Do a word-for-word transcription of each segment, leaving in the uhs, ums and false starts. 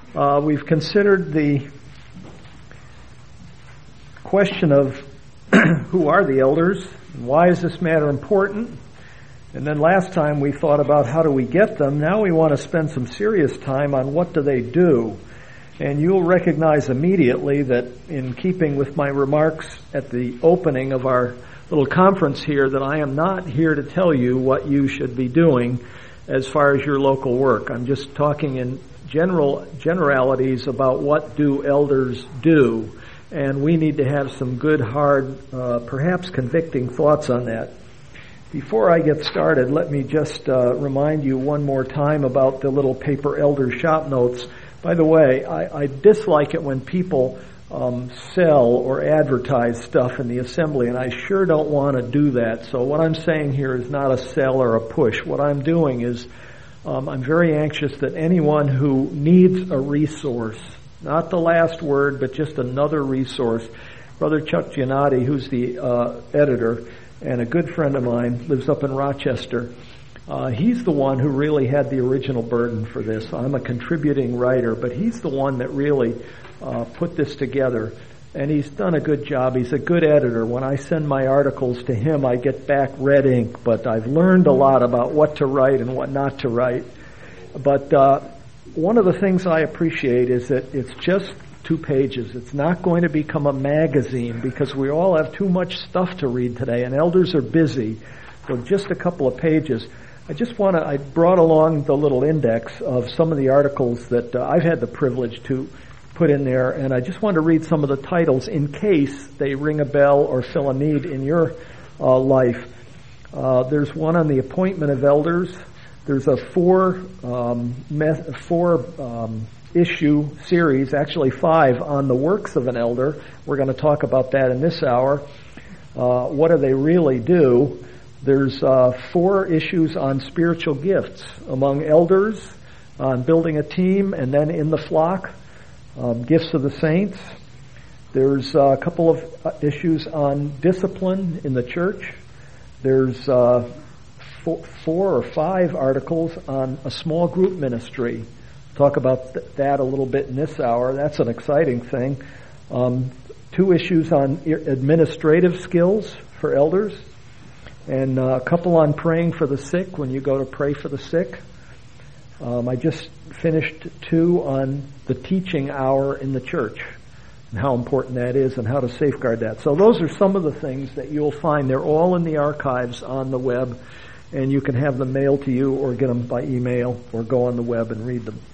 Uh, we've considered the question of who are the elders, and why is this matter important? And then last time we thought about how do we get them. Now we want to spend some serious time on what do they do. And you'll recognize immediately that in keeping with my remarks at the opening of our little conference here, that I am not here to tell you what you should be doing as far as your local work. I'm just talking in general generalities about what do elders do. And we need to have some good, hard, uh, perhaps convicting thoughts on that. Before I get started, let me just uh, remind you one more time about the little paper elder shop notes. By the way, I, I dislike it when people um, sell or advertise stuff in the assembly, and I sure don't want to do that. So what I'm saying here is not a sell or a push. What I'm doing is um, I'm very anxious that anyone who needs a resource, not the last word, but just another resource. Brother Chuck Giannotti, who's the uh, editor and a good friend of mine, lives up in Rochester. Uh, he's the one who really had the original burden for this. I'm a contributing writer, but he's the one that really uh, put this together. And he's done a good job. He's a good editor. When I send my articles to him, I get back red ink, but I've learned a lot about what to write and what not to write. But uh, one of the things I appreciate is that it's just two pages. It's not going to become a magazine because we all have too much stuff to read today, and elders are busy. So just a couple of pages. I just want to, I brought along the little index of some of the articles that uh, I've had the privilege to put in there, and I just want to read some of the titles in case they ring a bell or fill a need in your uh, life. Uh, there's one on the appointment of elders. There's a four, um, me- four um, issue series, actually five, on the works of an elder. We're going to talk about that in this hour. Uh, what do they really do? There's uh, four issues on spiritual gifts among elders, on building a team, and then in the flock, um, gifts of the saints. There's uh, a couple of issues on discipline in the church. There's uh, four, four or five articles on a small group ministry. Talk about th- that a little bit in this hour. That's an exciting thing. Um, two issues on administrative skills for elders. And uh, a couple on praying for the sick when you go to pray for the sick. Um, I just finished two on the teaching hour in the church and how important that is and how to safeguard that. So those are some of the things that you'll find. They're all in the archives on the web, and you can have them mailed to you or get them by email or go on the web and read them.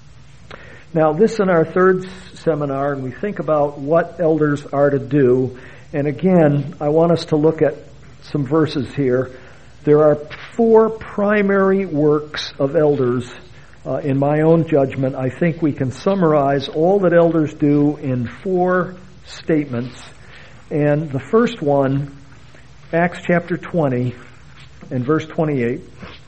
Now, this is our third seminar, and we think about what elders are to do. And again, I want us to look at some verses here. There are four primary works of elders. Uh, in my own judgment, I think we can summarize all that elders do in four statements. And the first one, Acts chapter twenty and verse twenty-eight.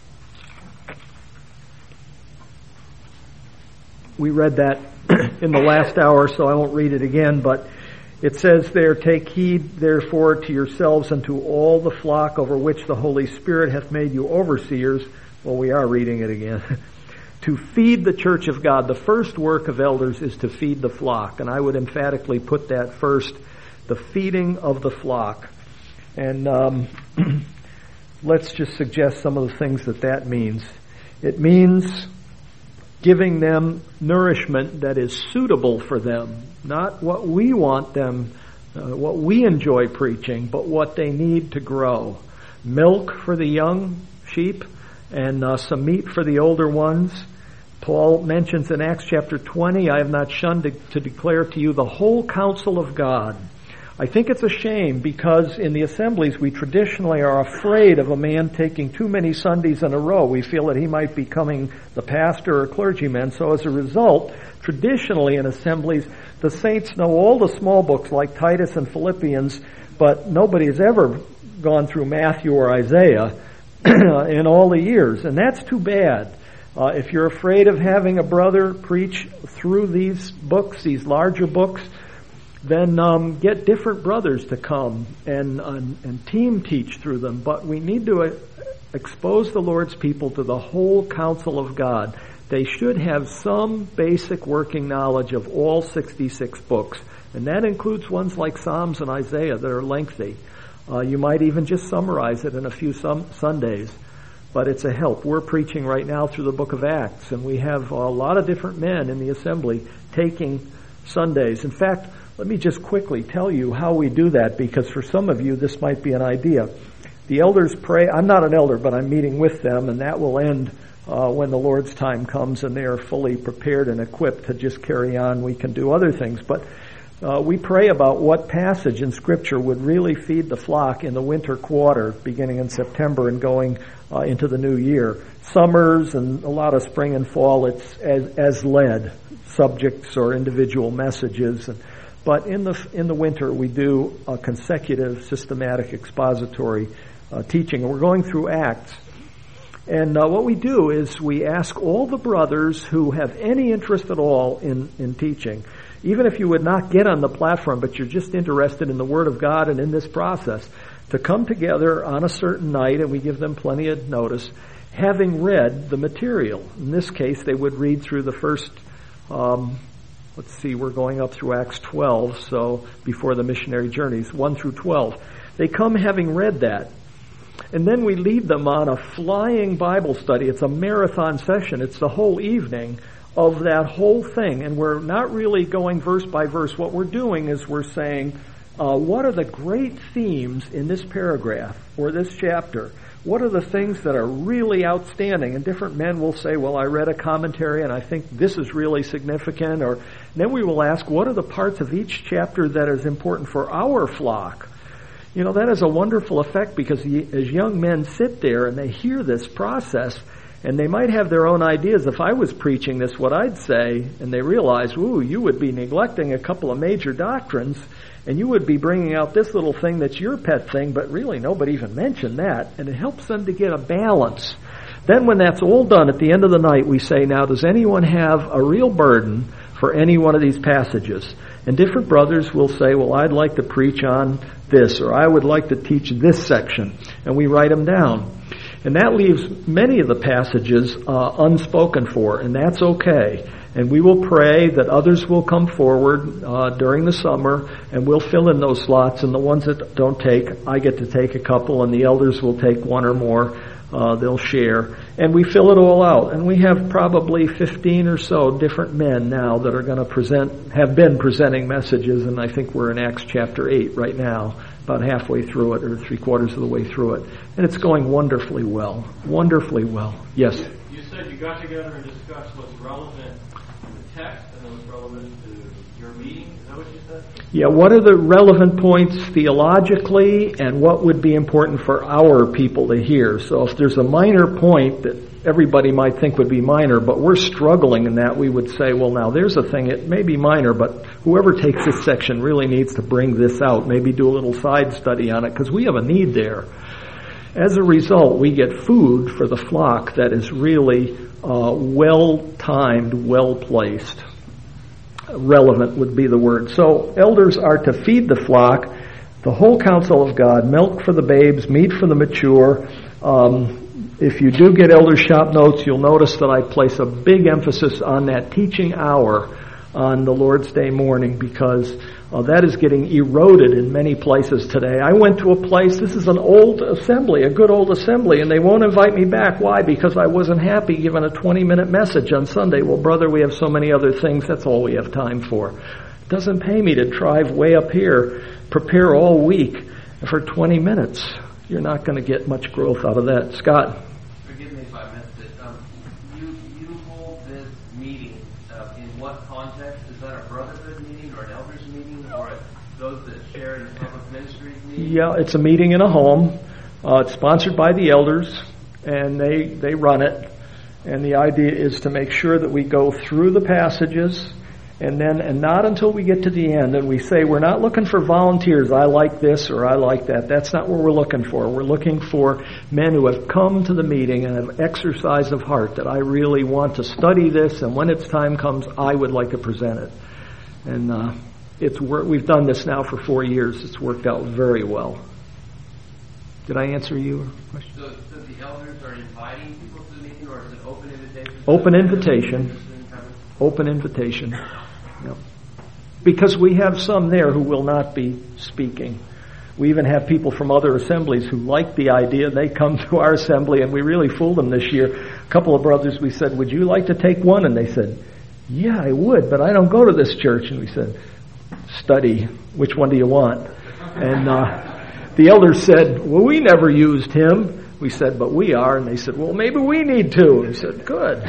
We read that in the last hour, so I won't read it again, but it says there, "Take heed therefore to yourselves and to all the flock over which the Holy Spirit hath made you overseers." Well, we are reading it again. "To feed the church of God." The first work of elders is to feed the flock. And I would emphatically put that first, the feeding of the flock. And um, let's just suggest some of the things that that means. It means giving them nourishment that is suitable for them. Not what we want them, uh, what we enjoy preaching, but what they need to grow. Milk for the young sheep and uh, some meat for the older ones. Paul mentions in Acts chapter twenty, "I have not shunned to, to declare to you the whole counsel of God." I think it's a shame because in the assemblies we traditionally are afraid of a man taking too many Sundays in a row. We feel that he might be becoming the pastor or clergyman. So as a result, traditionally in assemblies, the saints know all the small books like Titus and Philippians, but nobody has ever gone through Matthew or Isaiah in all the years. And that's too bad. Uh, if you're afraid of having a brother preach through these books, these larger books, then um, get different brothers to come and, and, and team teach through them. But we need to uh, expose the Lord's people to the whole counsel of God. they should have some basic working knowledge of all sixty-six books. And that includes ones like Psalms and Isaiah that are lengthy. Uh, you might even just summarize it in a few some Sundays. But it's a help. We're preaching right now through the book of Acts, and we have a lot of different men in the assembly taking Sundays. In fact, let me just quickly tell you how we do that, because for some of you this might be an idea. The elders pray. I'm not an elder, but I'm meeting with them, and that will end uh, when the Lord's time comes and they are fully prepared and equipped to just carry on. We can do other things, but uh, we pray about what passage in Scripture would really feed the flock in the winter quarter, beginning in September and going uh, into the new year. Summers and a lot of spring and fall, it's as, as led subjects or individual messages. And, but in the in the winter, we do a consecutive, systematic, expository uh, teaching. We're going through Acts. And uh, what we do is we ask all the brothers who have any interest at all in, in teaching, even if you would not get on the platform, but you're just interested in the Word of God and in this process, to come together on a certain night, and we give them plenty of notice, having read the material. In this case, they would read through the first, um, let's see, we're going up through Acts twelve, so before the missionary journeys, one through twelve. They come having read that. And then we lead them on a flying Bible study. It's a marathon session. It's the whole evening of that whole thing. And we're not really going verse by verse. What we're doing is we're saying, uh, what are the great themes in this paragraph or this chapter? What are the things that are really outstanding? And different men will say, well, I read a commentary and I think this is really significant. Or then we will ask, what are the parts of each chapter that is important for our flock? You know, that has a wonderful effect, because as young men sit there and they hear this process, and they might have their own ideas. If I was preaching this, what I'd say, and they realize, ooh, you would be neglecting a couple of major doctrines, and you would be bringing out this little thing that's your pet thing, but really nobody even mentioned that. And it helps them to get a balance. Then when that's all done, at the end of the night, we say, now, does anyone have a real burden for any one of these passages? And different brothers will say, well, I'd like to preach on this, or I would like to teach this section. And we write them down. And that leaves many of the passages uh, unspoken for, and that's okay. And we will pray that others will come forward uh, during the summer, and we'll fill in those slots. And the ones that don't take, I get to take a couple, and the elders will take one or more. Uh, they'll share. And we fill it all out. And we have probably fifteen or so different men now that are going to present, have been presenting messages, and I think we're in Acts chapter eight right now, about halfway through it, or three quarters of the way through it. And it's going wonderfully well. Wonderfully well. Yes? You said you got together and discussed what's relevant in the text and what's relevant to your meeting. Is that what you said? Yeah, what are the relevant points theologically, and what would be important for our people to hear? So if there's a minor point that everybody might think would be minor, but we're struggling in that, we would say, well, now there's a thing, it may be minor, but whoever takes this section really needs to bring this out, maybe do a little side study on it, because we have a need there. As a result, we get food for the flock that is really uh, well-timed, well-placed. Relevant would be the word. So elders are to feed the flock, the whole counsel of God, milk for the babes, meat for the mature. Um, if you do get elder shop notes, you'll notice that I place a big emphasis on that teaching hour on the Lord's Day morning, because uh, that is getting eroded in many places today. I went to a place, this is an old assembly, a good old assembly, and they won't invite me back. Why? Because I wasn't happy giving a twenty-minute message on Sunday. Well, brother, we have so many other things, that's all we have time for. It doesn't pay me to drive way up here, prepare all week for twenty minutes. You're not going to get much growth out of that. Scott? Forgive me if I missed it. Um, you, you hold this meeting uh, in what context? Is that a brotherhood meeting or an elders meeting, or those that share in the public ministry meeting? Yeah, it's a meeting in a home. Uh, it's sponsored by the elders, and they, they run it. And the idea is to make sure that we go through the passages, and then, and not until we get to the end, and we say, we're not looking for volunteers, I like this or I like that. That's not what we're looking for. We're looking for men who have come to the meeting and have exercise of heart, that I really want to study this, and when its time comes, I would like to present it. And uh, it's wor- we've done this now for four years. It's worked out very well. Did I answer your question? So, so the elders are inviting people to the meeting, or is it open invitation Open invitation. Open invitation. Yep. Because we have some there who will not be speaking. We even have people from other assemblies who like the idea. They come to our assembly, and we really fooled them this year. A couple of brothers, we said, would you like to take one? And they said, yeah, I would, but I don't go to this church. And we said, study. Which one do you want? And uh, the elders said, well, we never used him. We said, but we are. And they said, well, maybe we need to. And we said, good.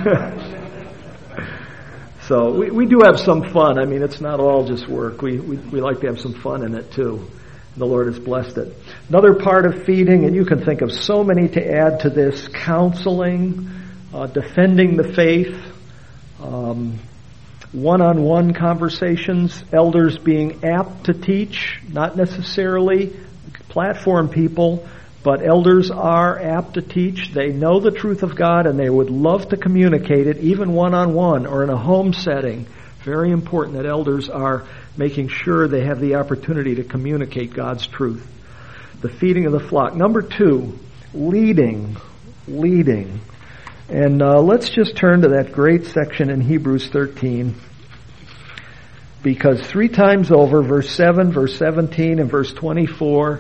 So we, we do have some fun. I mean, it's not all just work. We, we, we like to have some fun in it too. The Lord has blessed it. Another part of feeding, and you can think of so many to add to this, counseling, uh, defending the faith, um, one-on-one conversations, elders being apt to teach, not necessarily platform people, but elders are apt to teach. They know the truth of God, and they would love to communicate it, even one-on-one or in a home setting. Very important that elders are making sure they have the opportunity to communicate God's truth. The feeding of the flock. Number two, leading. Leading. And uh, let's just turn to that great section in Hebrews thirteen. Because three times over, verse seven, verse seventeen, and verse twenty-four,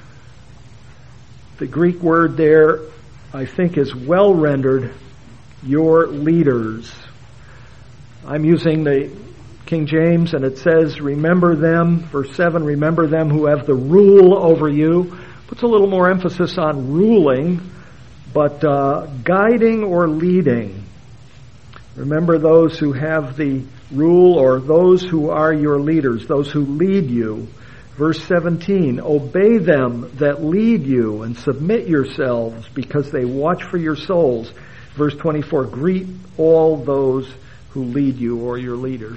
the Greek word there, I think, is well rendered, your leaders. I'm using the King James, and it says, remember them, verse seven, remember them who have the rule over you. Puts a little more emphasis on ruling, but uh, guiding or leading. Remember those who have the rule, or those who are your leaders, those who lead you. Verse seventeen, obey them that lead you and submit yourselves because they watch for your souls. Verse twenty-four, greet all those who lead you or your leaders.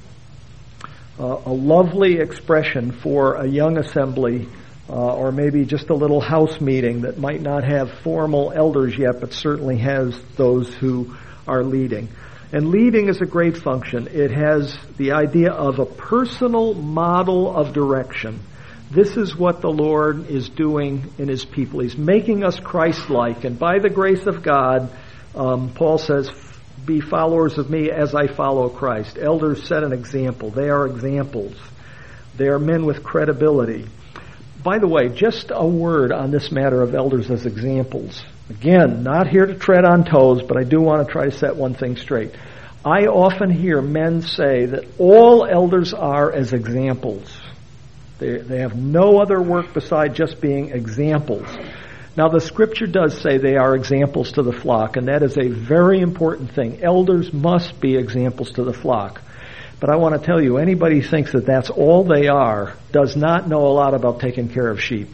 Uh, a lovely expression for a young assembly uh, or maybe just a little house meeting that might not have formal elders yet, but certainly has those who are leading. And leading is a great function. It has the idea of a personal model of direction. This is what the Lord is doing in His people. He's making us Christ-like. And by the grace of God, um, Paul says, be followers of me as I follow Christ. Elders set an example. They are examples. They are men with credibility. By the way, just a word on this matter of elders as examples. Again, not here to tread on toes, but I do want to try to set one thing straight. I often hear men say that all elders are as examples. They, they have no other work beside just being examples. Now, the Scripture does say they are examples to the flock, and that is a very important thing. Elders must be examples to the flock. But I want to tell you, anybody who thinks that that's all they are does not know a lot about taking care of sheep.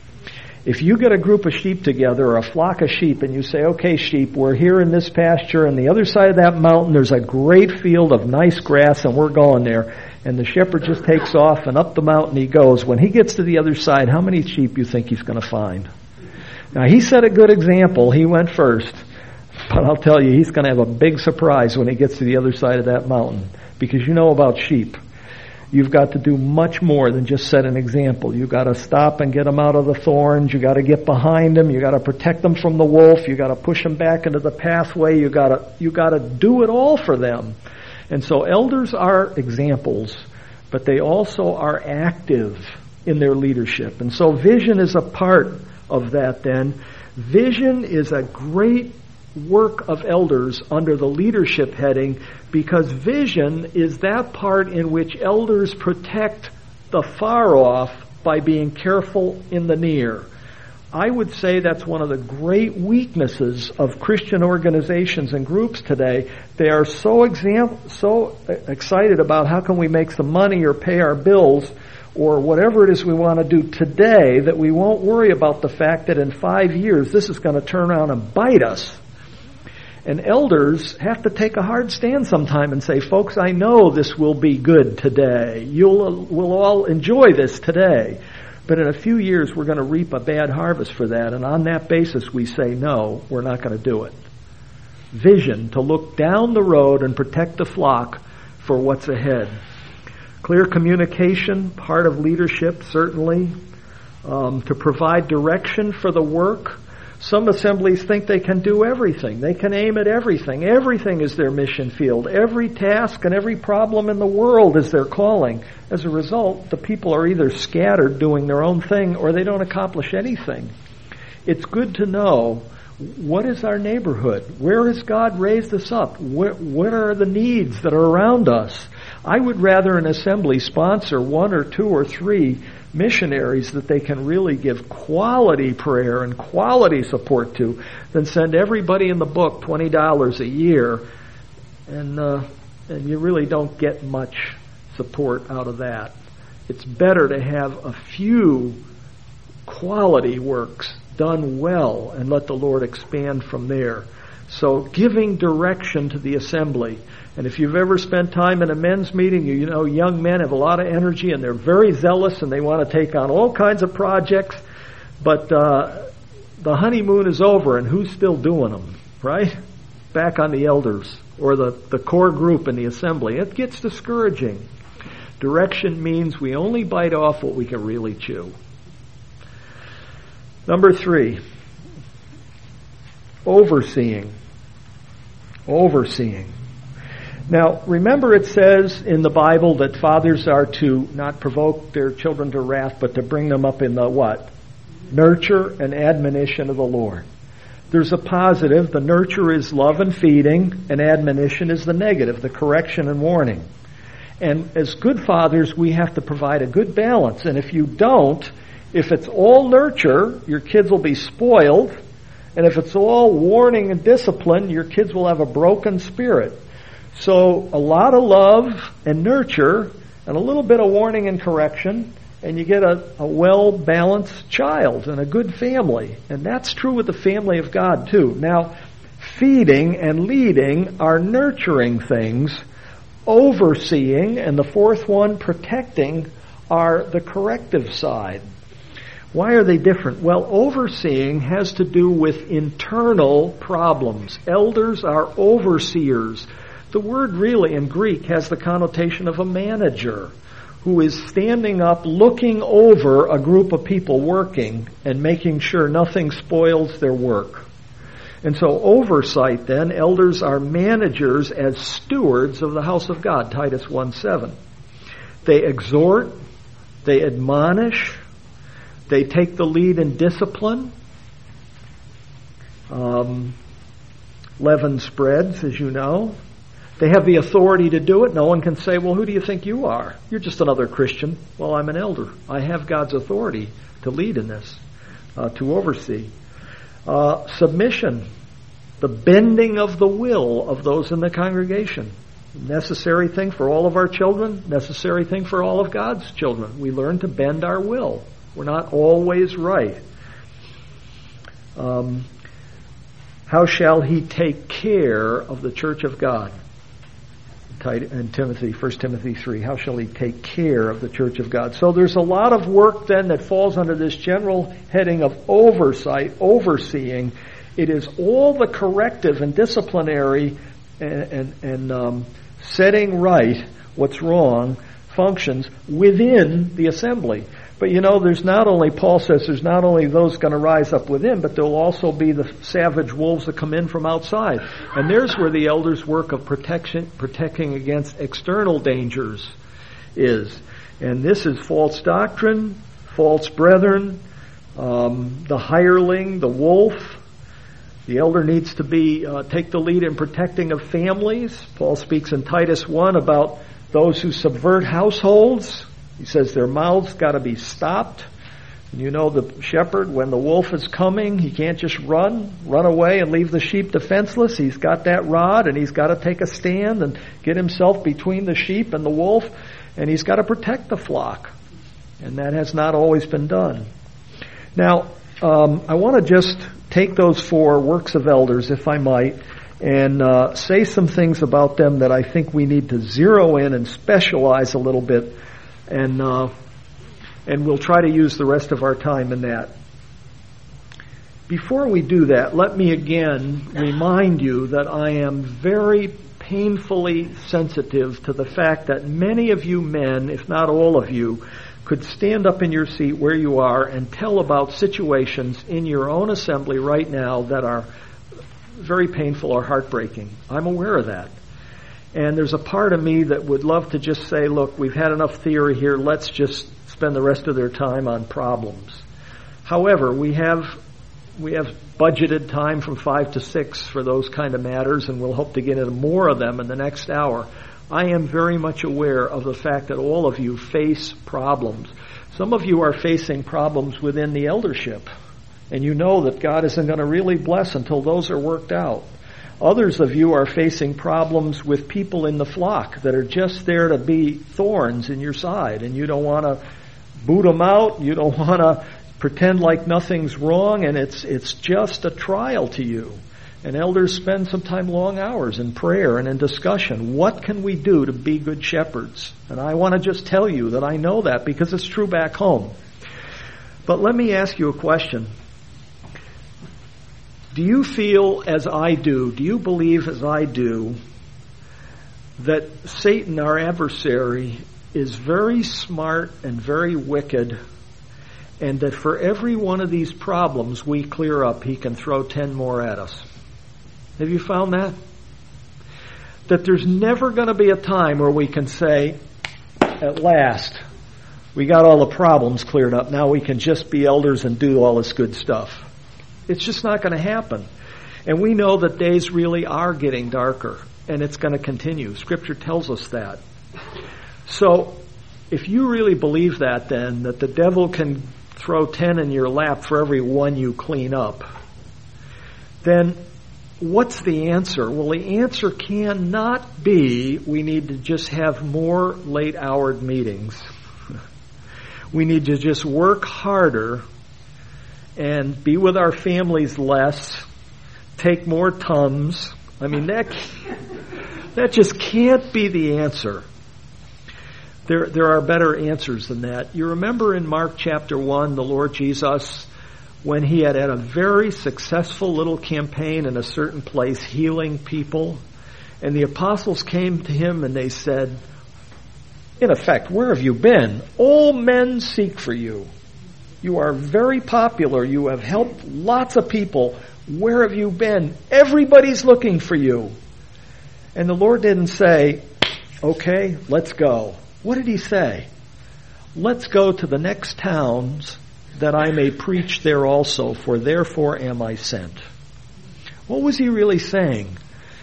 If you get a group of sheep together, or a flock of sheep, and you say, okay, sheep, we're here in this pasture, and the other side of that mountain there's a great field of nice grass, and we're going there, and the shepherd just takes off, and up the mountain he goes. When he gets to the other side, how many sheep do you think he's going to find? Now, he set a good example. He went first. But I'll tell you, he's going to have a big surprise when he gets to the other side of that mountain. Because you know about sheep. You've got to do much more than just set an example. You've got to stop and get them out of the thorns. You've got to get behind them. You've got to protect them from the wolf. You've got to push them back into the pathway. You've got to, you've got to do it all for them. And so elders are examples, but they also are active in their leadership. And so vision is a part of that then. Vision is a great work of elders under the leadership heading, because vision is that part in which elders protect the far off by being careful in the near. I would say that's one of the great weaknesses of Christian organizations and groups today. They are so exam- so excited about how can we make some money or pay our bills or whatever it is we want to do today that we won't worry about the fact that in five years this is going to turn around and bite us. And elders have to take a hard stand sometime and say, folks, I know this will be good today. You'll we'll all enjoy this today. But in a few years, we're going to reap a bad harvest for that. And on that basis, we say, no, we're not going to do it. Vision, to look down the road and protect the flock for what's ahead. Clear communication, part of leadership, certainly. Um, to provide direction for the work. Some assemblies think they can do everything. They can aim at everything. Everything is their mission field. Every task and every problem in the world is their calling. As a result, the people are either scattered doing their own thing or they don't accomplish anything. It's good to know, what is our neighborhood? Where has God raised us up? What, what are the needs that are around us? I would rather an assembly sponsor one or two or three missionaries that they can really give quality prayer and quality support to than send everybody in the book twenty dollars a year and uh, and you really don't get much support out of that. It's better to have a few quality works done well and let the Lord expand from there. So giving direction to the assembly. And if you've ever spent time in a men's meeting, you know young men have a lot of energy and they're very zealous and they want to take on all kinds of projects, but uh, the honeymoon is over and who's still doing them, right? Back on the elders or the, the core group in the assembly. It gets discouraging. Direction means we only bite off what we can really chew. Number three, overseeing. Overseeing. Now, remember it says in the Bible that fathers are to not provoke their children to wrath, but to bring them up in the what? Nurture and admonition of the Lord. There's a positive. The nurture is love and feeding, and admonition is the negative, the correction and warning. And as good fathers, we have to provide a good balance. And if you don't, if it's all nurture, your kids will be spoiled. And if it's all warning and discipline, your kids will have a broken spirit. So a lot of love and nurture and a little bit of warning and correction, and you get a, a well-balanced child and a good family. And that's true with the family of God too. Now, feeding and leading are nurturing things. Overseeing, and the fourth one, protecting, are the corrective side. Why are they different? Well, overseeing has to do with internal problems. Elders are overseers. The word really in Greek has the connotation of a manager who is standing up, looking over a group of people working and making sure nothing spoils their work. And so oversight then, elders are managers as stewards of the house of God, Titus one seven. They exhort, they admonish, they take the lead in discipline. Um, leaven spreads, as you know. They have the authority to do it. No one can say, well, who do you think you are? You're just another Christian. Well, I'm an elder. I have God's authority to lead in this, uh, to oversee. Uh, submission, the bending of the will of those in the congregation. Necessary thing for all of our children, necessary thing for all of God's children. We learn to bend our will. We're not always right. Um, how shall he take care of the church of God? In Timothy, First Timothy three, how shall he take care of the church of God? So there's a lot of work then that falls under this general heading of oversight, overseeing. It is all the corrective and disciplinary and, and, and um, setting right what's wrong functions within the assembly. But you know, there's not only, Paul says, there's not only those going to rise up within, but there'll also be the savage wolves that come in from outside. And there's where the elders' work of protection, protecting against external dangers is. And this is false doctrine, false brethren, um, the hireling, the wolf. The elder needs to be uh, take the lead in protecting of families. Paul speaks in Titus one about those who subvert households. He says their mouths got to be stopped. You know the shepherd, when the wolf is coming, he can't just run, run away and leave the sheep defenseless. He's got that rod and he's got to take a stand and get himself between the sheep and the wolf, and he's got to protect the flock. And that has not always been done. Now, um, I want to just take those four works of elders, if I might, and uh, say some things about them that I think we need to zero in and specialize a little bit. And uh, and we'll try to use the rest of our time in that. Before we do that, let me again remind you that I am very painfully sensitive to the fact that many of you men, if not all of you, could stand up in your seat where you are and tell about situations in your own assembly right now that are very painful or heartbreaking. I'm aware of that. And there's a part of me that would love to just say, look, we've had enough theory here. Let's just spend the rest of their time on problems. However, we have we have budgeted time from five to six for those kind of matters, and we'll hope to get into more of them in the next hour. I am very much aware of the fact that all of you face problems. Some of you are facing problems within the eldership, and you know that God isn't going to really bless until those are worked out. Others of you are facing problems with people in the flock that are just there to be thorns in your side, and you don't want to boot them out. You don't want to pretend like nothing's wrong, and it's it's just a trial to you. And elders spend sometimes long hours in prayer and in discussion. What can we do to be good shepherds? And I want to just tell you that I know that because it's true back home. But let me ask you a question. Do you feel as I do, do you believe as I do, that Satan, our adversary, is very smart and very wicked, and that for every one of these problems we clear up, he can throw ten more at us? Have you found that? That there's never going to be a time where we can say, at last, we got all the problems cleared up, now we can just be elders and do all this good stuff. It's just not going to happen. And we know that days really are getting darker, and it's going to continue. Scripture tells us that. So, if you really believe that then, that the devil can throw ten in your lap for every one you clean up, then what's the answer? Well, the answer cannot be we need to just have more late-houred meetings. We need to just work harder and be with our families less, take more Tums. I mean, that that just can't be the answer. There there are better answers than that. You remember in Mark chapter one, the Lord Jesus, when he had had a very successful little campaign in a certain place healing people, and the apostles came to him and they said, in effect, where have you been? All men seek for you. You are very popular. You have helped lots of people. Where have you been? Everybody's looking for you. And the Lord didn't say, okay, let's go. What did he say? Let's go to the next towns that I may preach there also, for therefore am I sent. What was he really saying?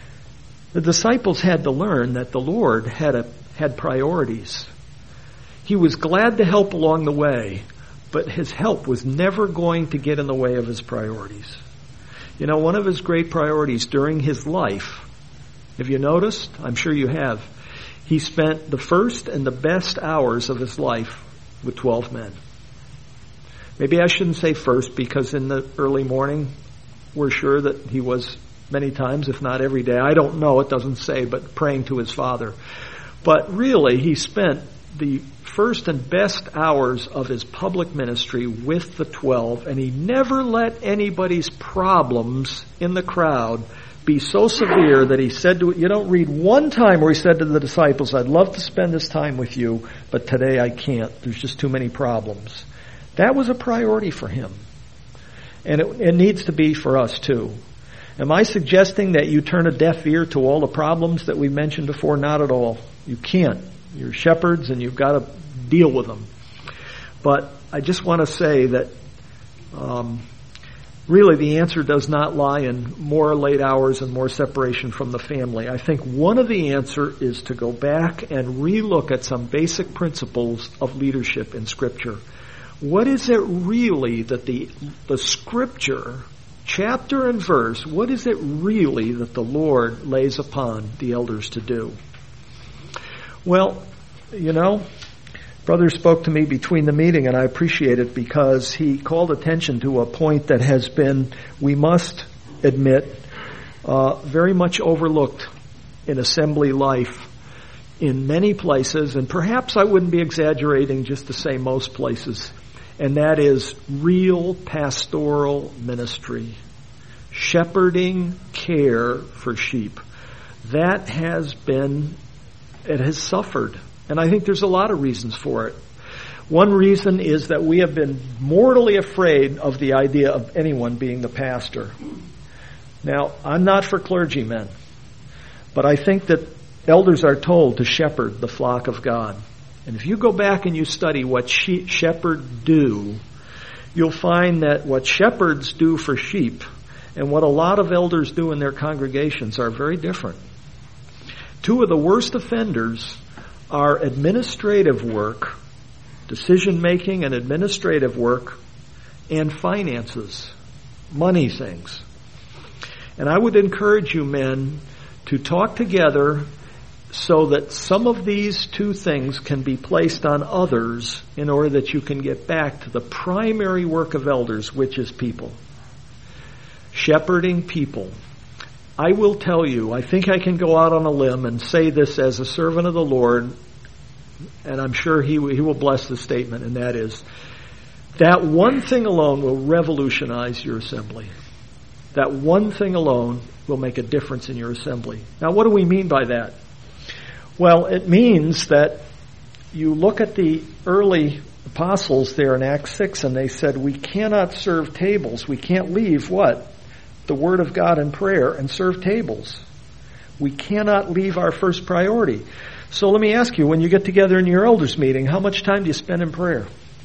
The disciples had to learn that the Lord had a, had priorities. He was glad to help along the way, but his help was never going to get in the way of his priorities. You know, one of his great priorities during his life, have you noticed? I'm sure you have. He spent the first and the best hours of his life with twelve men. Maybe I shouldn't say first, because in the early morning, we're sure that he was many times, if not every day. I don't know, it doesn't say, but praying to his Father. But really, he spent the first and best hours of his public ministry with the twelve, and he never let anybody's problems in the crowd be so severe that he said to it, you don't read one time where he said to the disciples, I'd love to spend this time with you, but today I can't. There's just too many problems. That was a priority for him. And it, it needs to be for us too. Am I suggesting that you turn a deaf ear to all the problems that we mentioned before? Not at all. You can't. You're shepherds and you've got to deal with them. But I just want to say that um, really the answer does not lie in more late hours and more separation from the family. I think one of the answer is to go back and relook at some basic principles of leadership in Scripture. What is it really that the the Scripture, chapter and verse, what is it really that the Lord lays upon the elders to do? Well, you know, Brother spoke to me between the meeting, and I appreciate it because he called attention to a point that has been, we must admit, uh, very much overlooked in assembly life in many places, and perhaps I wouldn't be exaggerating just to say most places, and that is real pastoral ministry, shepherding care for sheep. That has been, it has suffered. And I think there's a lot of reasons for it. One reason is that we have been mortally afraid of the idea of anyone being the pastor. Now, I'm not for clergymen, but I think that elders are told to shepherd the flock of God. And if you go back and you study what she- shepherds do, you'll find that what shepherds do for sheep and what a lot of elders do in their congregations are very different. Two of the worst offenders are administrative work, decision-making and administrative work, and finances, money things. And I would encourage you men to talk together so that some of these two things can be placed on others in order that you can get back to the primary work of elders, which is people. Shepherding people. I will tell you, I think I can go out on a limb and say this as a servant of the Lord, and I'm sure he, he will bless the statement, and that is, that one thing alone will revolutionize your assembly. That one thing alone will make a difference in your assembly. Now, what do we mean by that? Well, it means that you look at the early apostles there in Acts six, and they said, we cannot serve tables. We can't leave what? The Word of God in prayer and serve tables. We cannot leave our first priority. So let me ask you, when you get together in your elders meeting, how much time do you spend in prayer?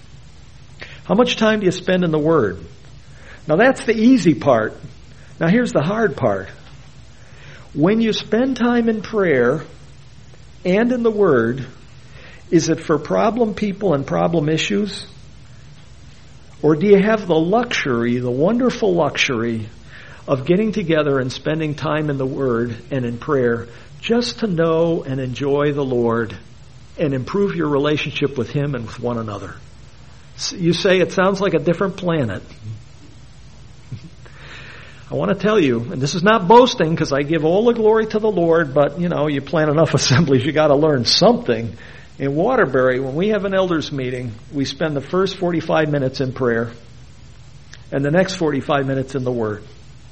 How much time do you spend in the Word? Now that's the easy part. Now here's the hard part. When you spend time in prayer and in the Word, is it for problem people and problem issues? Or do you have the luxury, the wonderful luxury, of getting together and spending time in the Word and in prayer just to know and enjoy the Lord and improve your relationship with Him and with one another? You say it sounds like a different planet. I want to tell you, and this is not boasting because I give all the glory to the Lord, but you know, you plan enough assemblies, you got to learn something. In Waterbury, when we have an elders meeting, we spend the first forty-five minutes in prayer and the next forty-five minutes in the Word.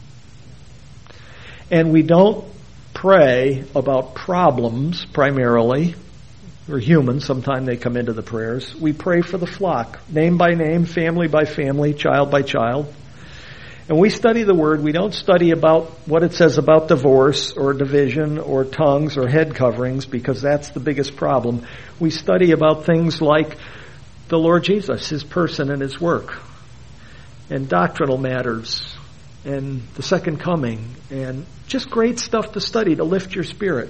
And we don't pray about problems primarily. We're human. Sometimes they come into the prayers. We pray for the flock, name by name, family by family, child by child. And we study the Word. We don't study about what it says about divorce or division or tongues or head coverings, because that's the biggest problem. We study about things like the Lord Jesus, His person and His work, and doctrinal matters, and the second coming, and just great stuff to study to lift your spirit.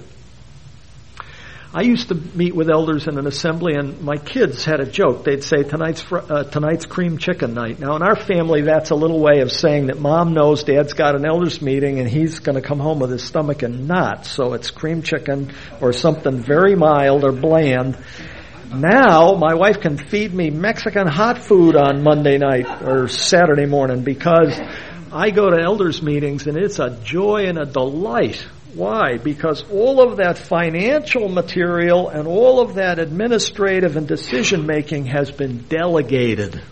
I used to meet with elders in an assembly, and my kids had a joke. They'd say, tonight's fr- uh, tonight's cream chicken night. Now, in our family, that's a little way of saying that Mom knows Dad's got an elders meeting, and he's going to come home with his stomach in knots. So it's cream chicken or something very mild or bland. Now, my wife can feed me Mexican hot food on Monday night or Saturday morning because I go to elders meetings, and it's a joy and a delight. Why? Because all of that financial material and all of that administrative and decision making has been delegated.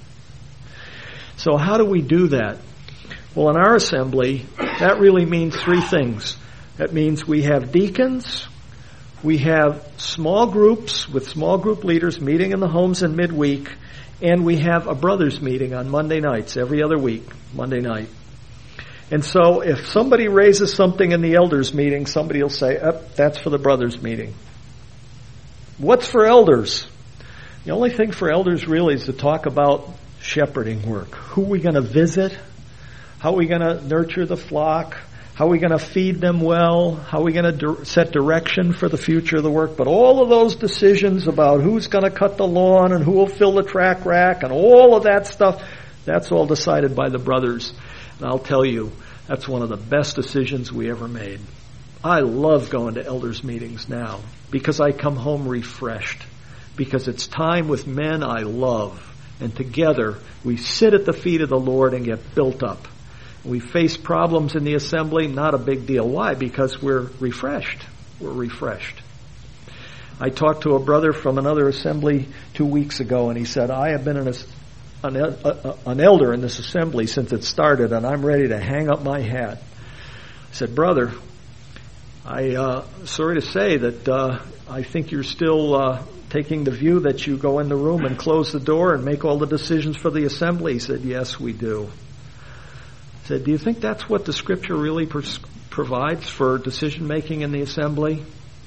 So how do we do that? Well, in our assembly, that really means three things. That means we have deacons, we have small groups with small group leaders meeting in the homes in midweek, and we have a brothers meeting on Monday nights, every other week, Monday night. And so if somebody raises something in the elders meeting, somebody will say, oh, that's for the brothers meeting. What's for elders? The only thing for elders really is to talk about shepherding work. Who are we going to visit? How are we going to nurture the flock? How are we going to feed them well? How are we going to di- set direction for the future of the work? But all of those decisions about who's going to cut the lawn and who will fill the track rack and all of that stuff, that's all decided by the brothers. And I'll tell you, that's one of the best decisions we ever made. I love going to elders meetings now because I come home refreshed, because it's time with men I love, and together we sit at the feet of the Lord and get built up. We face problems in the assembly, not a big deal. Why? Because we're refreshed. We're refreshed. I talked to a brother from another assembly two weeks ago, and he said, I have been in a An, a, an elder in this assembly since it started, and I'm ready to hang up my hat. I said, brother, I uh, sorry to say that uh, I think you're still uh, taking the view that you go in the room and close the door and make all the decisions for the assembly? He said, yes, we do. I said, do you think that's what the Scripture really pers- provides for decision making in the assembly?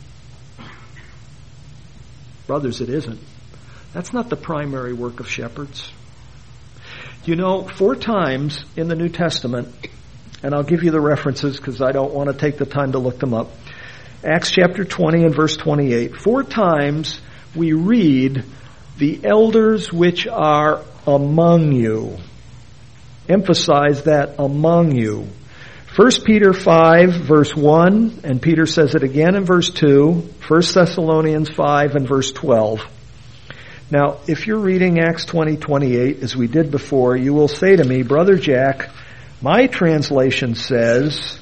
Brothers, it isn't. That's not the primary work of shepherds. You know, four times in the New Testament, and I'll give you the references because I don't want to take the time to look them up. Acts chapter twenty and verse twenty-eight. Four times we read, the elders which are among you. Emphasize that, among you. First Peter five, verse one, and Peter says it again in verse two. First Thessalonians five and verse twelve. Now, if you're reading Acts twenty, twenty-eight, as we did before, you will say to me, Brother Jack, my translation says,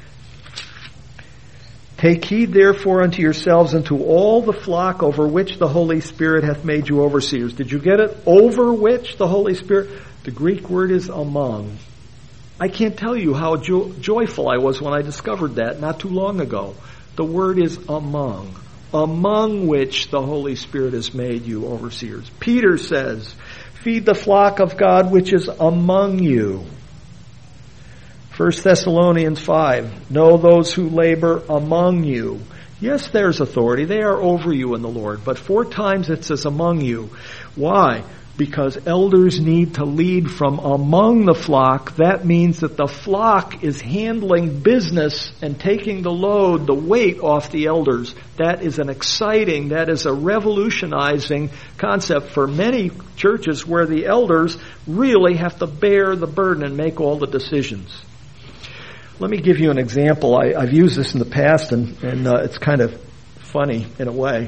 take heed therefore unto yourselves and to all the flock over which the Holy Spirit hath made you overseers. Did you get it? Over which the Holy Spirit? The Greek word is among. I can't tell you how jo- joyful I was when I discovered that not too long ago. The word is among. Among which the Holy Spirit has made you overseers. Peter says, feed the flock of God which is among you. First Thessalonians five, know those who labor among you. Yes, there's authority. They are over you in the Lord. But four times it says among you. Why? Because elders need to lead from among the flock. That means that the flock is handling business and taking the load, the weight off the elders. That is an exciting, that is a revolutionizing concept for many churches where the elders really have to bear the burden and make all the decisions. Let me give you an example. I, I've used this in the past, and, and uh, it's kind of funny in a way.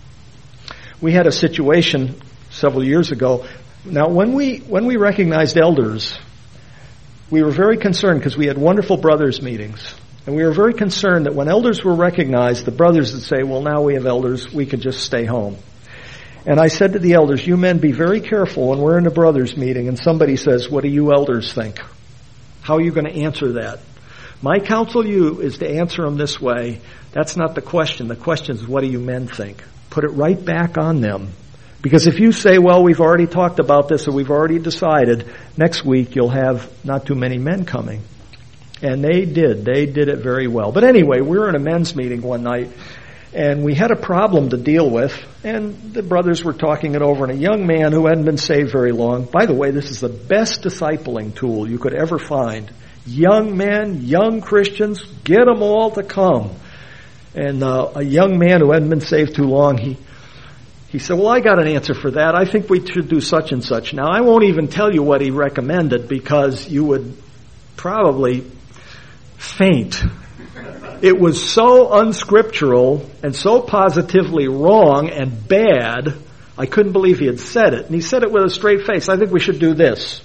We had a situation several years ago. Now, when we when we recognized elders, we were very concerned because we had wonderful brothers meetings, and we were very concerned that when elders were recognized, the brothers would say, well, now we have elders, we can just stay home. And I said to the elders, you men be very careful when we're in a brothers meeting and somebody says, what do you elders think? How are you going to answer that? My counsel to you is to answer them this way. That's not the question. The question is, what do you men think? Put it right back on them. Because if you say, well, we've already talked about this or we've already decided, next week you'll have not too many men coming. And they did. They did it very well. But anyway, we were in a men's meeting one night, and we had a problem to deal with, and the brothers were talking it over, and a young man who hadn't been saved very long. By the way, this is the best discipling tool you could ever find. Young men, young Christians, get them all to come. And uh, a young man who hadn't been saved too long, he He said, well, I got an answer for that. I think we should do such and such. Now, I won't even tell you what he recommended because you would probably faint. It was so unscriptural and so positively wrong and bad, I couldn't believe he had said it. And he said it with a straight face. I think we should do this.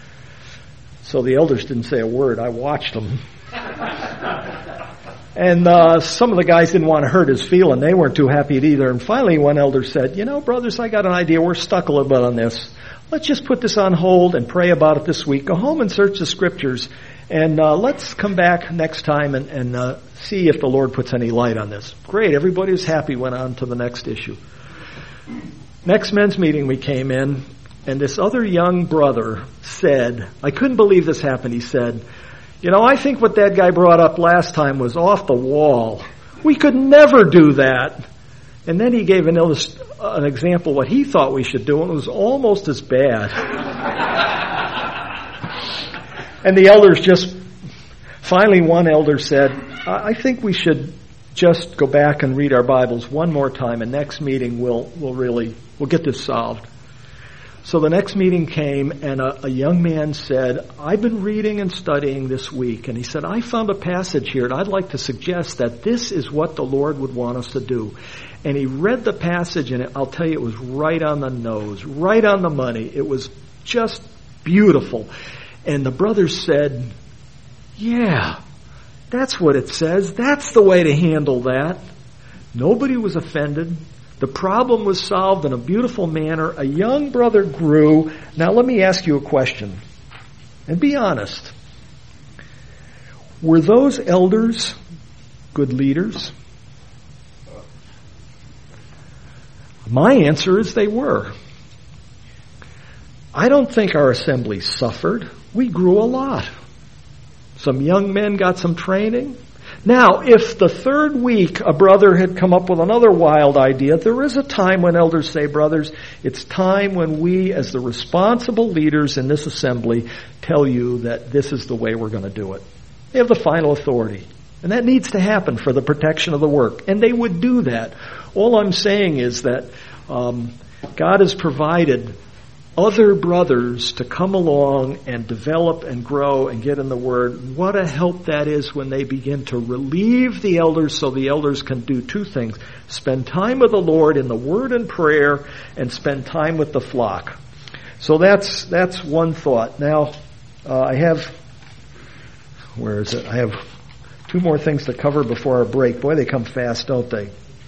So the elders didn't say a word. I watched them. And uh, some of the guys didn't want to hurt his feeling. They weren't too happy either. And finally one elder said, you know, brothers, I got an idea. We're stuck a little bit on this. Let's just put this on hold and pray about it this week. Go home and search the scriptures. And uh, let's come back next time and, and uh, see if the Lord puts any light on this. Great. Everybody was happy. Went on to the next issue. Next men's meeting we came in, and this other young brother said, I couldn't believe this happened. He said, you know, I think what that guy brought up last time was off the wall. We could never do that. And then he gave an, illust- an example what he thought we should do, and it was almost as bad. And the elders just, finally one elder said, I think we should just go back and read our Bibles one more time, and next meeting we'll, we'll really, we'll get this solved. So the next meeting came, and a, a young man said, I've been reading and studying this week, and he said, I found a passage here, and I'd like to suggest that this is what the Lord would want us to do. And he read the passage, and it, I'll tell you, it was right on the nose, right on the money. It was just beautiful. And the brothers said, yeah, that's what it says. That's the way to handle that. Nobody was offended. The problem was solved in a beautiful manner. A young brother grew. Now let me ask you a question. And be honest. Were those elders good leaders? My answer is they were. I don't think our assembly suffered. We grew a lot. Some young men got some training. Now, if the third week a brother had come up with another wild idea, there is a time when elders say, brothers, it's time when we, as the responsible leaders in this assembly, tell you that this is the way we're going to do it. They have the final authority. And that needs to happen for the protection of the work. And they would do that. All I'm saying is that um, God has provided other brothers to come along and develop and grow and get in the Word. What a help that is when they begin to relieve the elders so the elders can do two things. Spend time with the Lord in the Word and prayer and spend time with the flock. So that's that's one thought. Now, uh, I have, where is it? I have two more things to cover before our break. Boy, they come fast, don't they?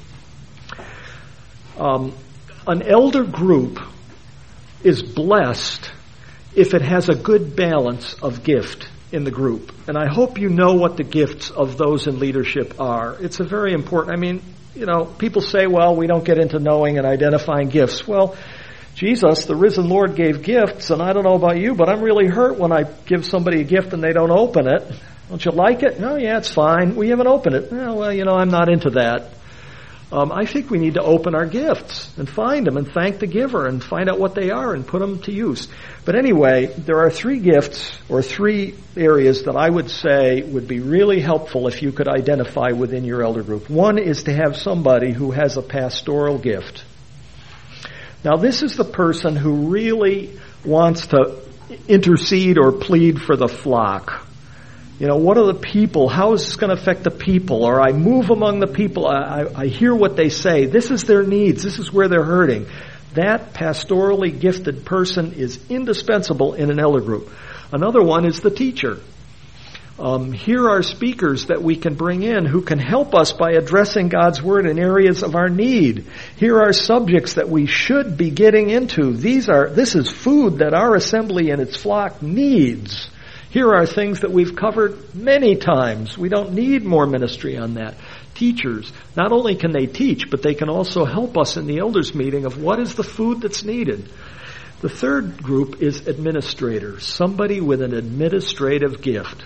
Um, an elder group is blessed if it has a good balance of gift in the group. And I hope you know what the gifts of those in leadership are. It's a very important, I mean, you know, people say, well, we don't get into knowing and identifying gifts. Well, Jesus, the risen Lord, gave gifts, and I don't know about you, but I'm really hurt when I give somebody a gift and they don't open it. Don't you like it? No, yeah, it's fine. We haven't opened it. Oh, well, you know, I'm not into that. Um, I think we need to open our gifts and find them and thank the giver and find out what they are and put them to use. But anyway, there are three gifts or three areas that I would say would be really helpful if you could identify within your elder group. One is to have somebody who has a pastoral gift. Now, this is the person who really wants to intercede or plead for the flock. You know, what are the people? How is this going to affect the people? Or I move among the people. I, I, I hear what they say. This is their needs. This is where they're hurting. That pastorally gifted person is indispensable in an elder group. Another one is the teacher. Um, here are speakers that we can bring in who can help us by addressing God's Word in areas of our need. Here are subjects that we should be getting into. These are, this is food that our assembly and its flock needs. Here are things that we've covered many times. We don't need more ministry on that. Teachers, not only can they teach, but they can also help us in the elders meeting of what is the food that's needed. The third group is administrators, somebody with an administrative gift.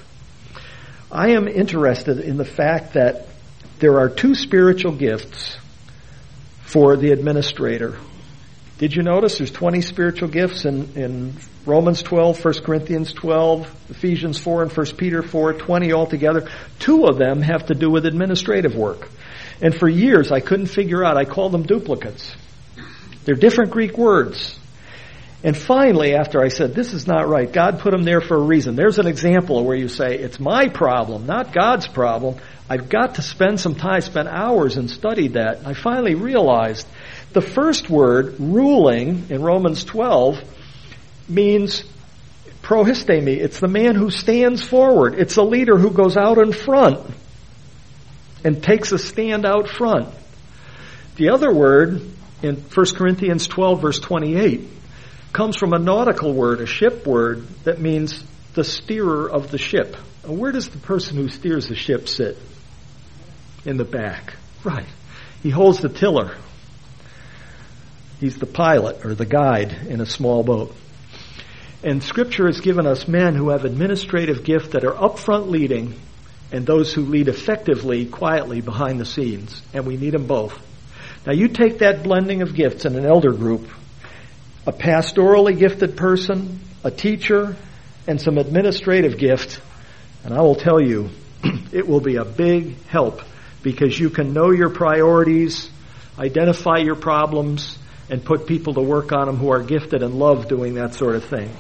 I am interested in the fact that there are two spiritual gifts for the administrator. Did you notice there's twenty spiritual gifts in, in Romans twelve, First Corinthians twelve, Ephesians four, and First Peter four, twenty altogether. Two of them have to do with administrative work. And for years I couldn't figure out, I called them duplicates. They're different Greek words. And finally, after I said, this is not right, God put them there for a reason. There's an example where you say, it's my problem, not God's problem. I've got to spend some time, spend hours and study that. I finally realized the first word, ruling, in Romans twelve, means prohistemi. It's the man who stands forward. It's a leader who goes out in front and takes a stand out front. The other word, in First Corinthians twelve, verse twenty-eight, comes from a nautical word, a ship word, that means the steerer of the ship. Now, where does the person who steers the ship sit? In the back. Right. He holds the tiller. He's the pilot or the guide in a small boat. And Scripture has given us men who have administrative gift that are up front leading and those who lead effectively, quietly behind the scenes. And we need them both. Now you take that blending of gifts in an elder group, a pastorally gifted person, a teacher, and some administrative gift, and I will tell you, it will be a big help because you can know your priorities, identify your problems, and put people to work on them who are gifted and love doing that sort of thing.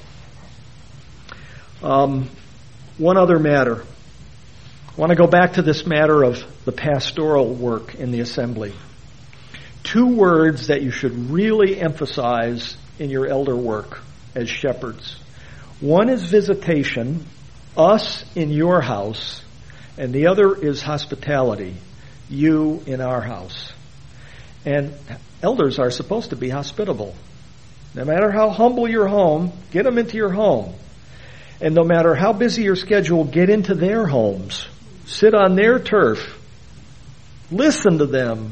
Um, one other matter. I want to go back to this matter of the pastoral work in the assembly. Two words that you should really emphasize in your elder work as shepherds. One is visitation, us in your house, and the other is hospitality, you in our house. And elders are supposed to be hospitable. No matter how humble your home, get them into your home. And no matter how busy your schedule, get into their homes. Sit on their turf. Listen to them.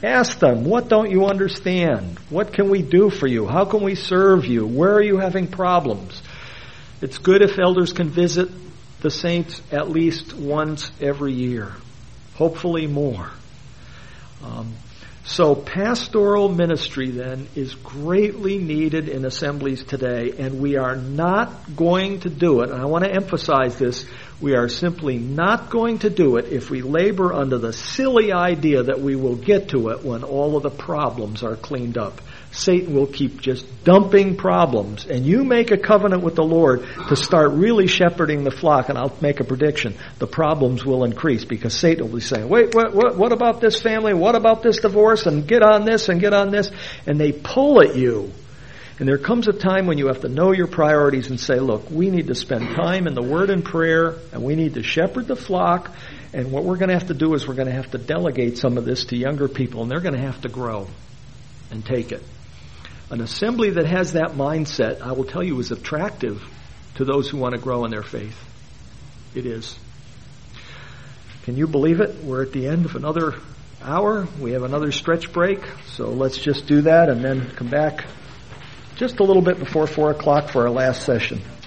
Ask them, what don't you understand? What can we do for you? How can we serve you? Where are you having problems? It's good if elders can visit the saints at least once every year. Hopefully more. Um, so pastoral ministry then is greatly needed in assemblies today, and we are not going to do it, and I want to emphasize this, we are simply not going to do it if we labor under the silly idea that we will get to it when all of the problems are cleaned up. Satan will keep just dumping problems, and you make a covenant with the Lord to start really shepherding the flock, and I'll make a prediction. The problems will increase because Satan will be saying, wait, what, what, what about this family? What about this divorce? And get on this and get on this. And they pull at you. And there comes a time when you have to know your priorities and say, look, we need to spend time in the Word and prayer, and we need to shepherd the flock, and what we're going to have to do is we're going to have to delegate some of this to younger people, and they're going to have to grow and take it. An assembly that has that mindset, I will tell you, is attractive to those who want to grow in their faith. It is. Can you believe it? We're at the end of another hour. We have another stretch break, so let's just do that and then come back just a little bit before four o'clock for our last session.